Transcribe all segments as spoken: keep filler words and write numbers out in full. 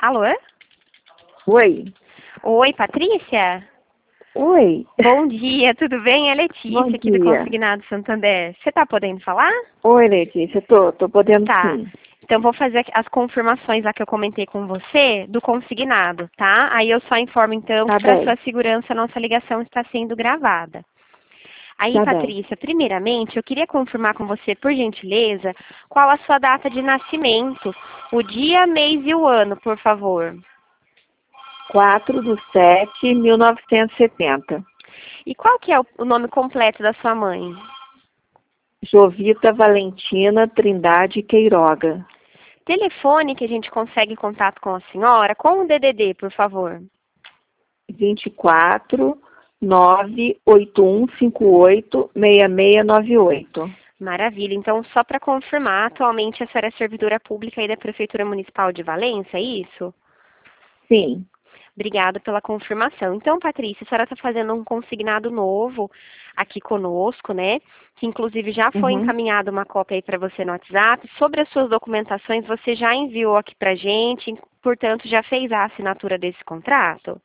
Alô? Oi. Oi, Patrícia? Oi. Bom dia, tudo bem? É Letícia Bom aqui do dia. Consignado Santander. Você tá podendo falar? Oi, Letícia. Tô, tô podendo Tá. sim. Então vou fazer as confirmações lá que eu comentei com você do consignado, tá? Aí eu só informo então Tá que para bem. sua segurança a nossa ligação está sendo gravada. Aí, Tá bem. Patrícia, primeiramente eu queria confirmar com você, por gentileza, qual a sua data de nascimento, o dia, mês e o ano, por favor. quatro de setembro de mil novecentos e setenta. E qual que é o o nome completo da sua mãe? Jovita Valentina Trindade Queiroga. Telefone que a gente consegue contato com a senhora, com o D D D, por favor. vinte e quatro, nove oito um cinco oito, seis seis nove oito. Maravilha. Então, só para confirmar, atualmente a senhora é servidora pública aí da Prefeitura Municipal de Valença, é isso? Sim. Obrigada pela confirmação. Então, Patrícia, a senhora está fazendo um consignado novo aqui conosco, né? Que inclusive já foi Uhum. encaminhada uma cópia aí para você no WhatsApp. Sobre as suas documentações, você já enviou aqui para a gente, portanto, já fez a assinatura desse contrato?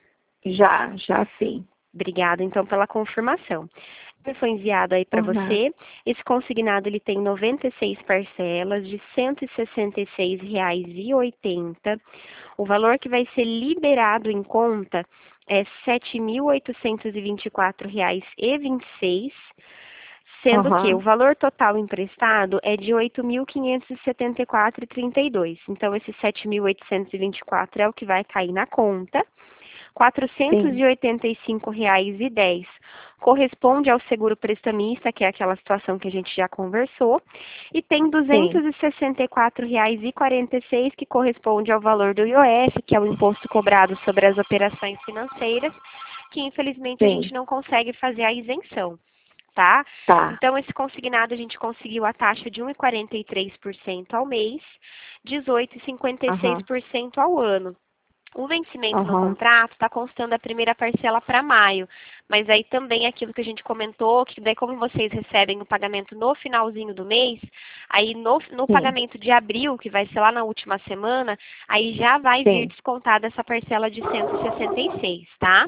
Já, já sim. Obrigada, então, pela confirmação. Ele foi enviado aí para Por nada. você. Esse consignado ele tem noventa e seis parcelas de cento e sessenta e seis reais e oitenta centavos. O valor que vai ser liberado em conta é sete mil oitocentos e vinte e quatro reais e vinte e seis centavos, sendo que o Uhum. valor total emprestado é de oito mil quinhentos e setenta e quatro reais e trinta e dois centavos. Então, esse sete mil oitocentos e vinte e quatro é o que vai cair na conta. quatrocentos Sim. e oitenta e cinco reais e dez centavos corresponde ao seguro prestamista, que é aquela situação que a gente já conversou, e tem duzentos Sim. e sessenta e quatro reais e quarenta e seis centavos que corresponde ao valor do I O F, que é o imposto cobrado sobre as operações financeiras, que infelizmente a gente Sim. não consegue fazer a isenção, tá? Tá. Então, esse consignado a gente conseguiu a taxa de um vírgula quarenta e três por cento ao mês, dezoito vírgula cinquenta e seis Aham. por cento ao ano. O vencimento no Aham. contrato está constando a primeira parcela para maio, mas aí também é aquilo que a gente comentou, que daí como vocês recebem o pagamento no finalzinho do mês, aí no, no Sim. pagamento de abril, que vai ser lá na última semana, aí já vai vir Sim. descontada essa parcela de cento e sessenta e seis, tá?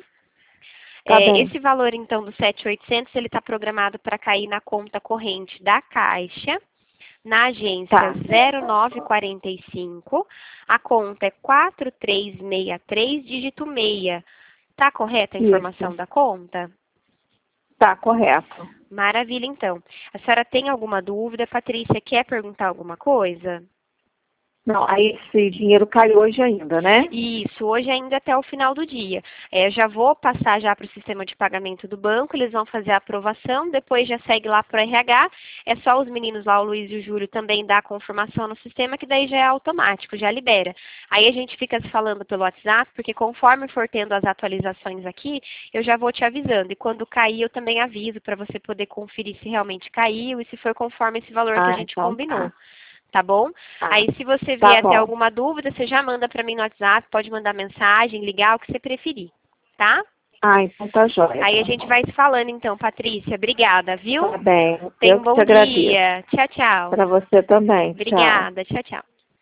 Tá É, bem. esse valor, então, do sete mil e oitocentos, ele está programado para cair na conta corrente da Caixa, na agência Tá. zero nove quarenta e cinco, a conta é quatro três seis três, dígito seis. Tá correta a informação Isso. da conta? Tá correto. Maravilha, então. A senhora tem alguma dúvida? Patrícia, quer perguntar alguma coisa? Não, aí esse dinheiro cai hoje ainda, né? Isso, hoje ainda até o final do dia. É, já vou passar já para o sistema de pagamento do banco, eles vão fazer a aprovação, depois já segue lá para o R H, é só os meninos lá, o Luiz e o Júlio, também dar a confirmação no sistema, que daí já é automático, já libera. Aí a gente fica se falando pelo WhatsApp, porque conforme for tendo as atualizações aqui, eu já vou te avisando. E quando cair, eu também aviso para você poder conferir se realmente caiu e se foi conforme esse valor que a Ah, gente então combinou. tá. Tá bom? Tá. Aí, se você Tá vier ter bom. alguma dúvida, você já manda para mim no WhatsApp, pode mandar mensagem, ligar, o que você preferir, tá? Ah, então tá jóia. Aí a gente vai se falando então, Patrícia. Obrigada, viu? Tá bem. Tenha Eu um que te bom agradeço. dia. Tchau, tchau. Para você também. Tchau. Obrigada. Tchau, tchau.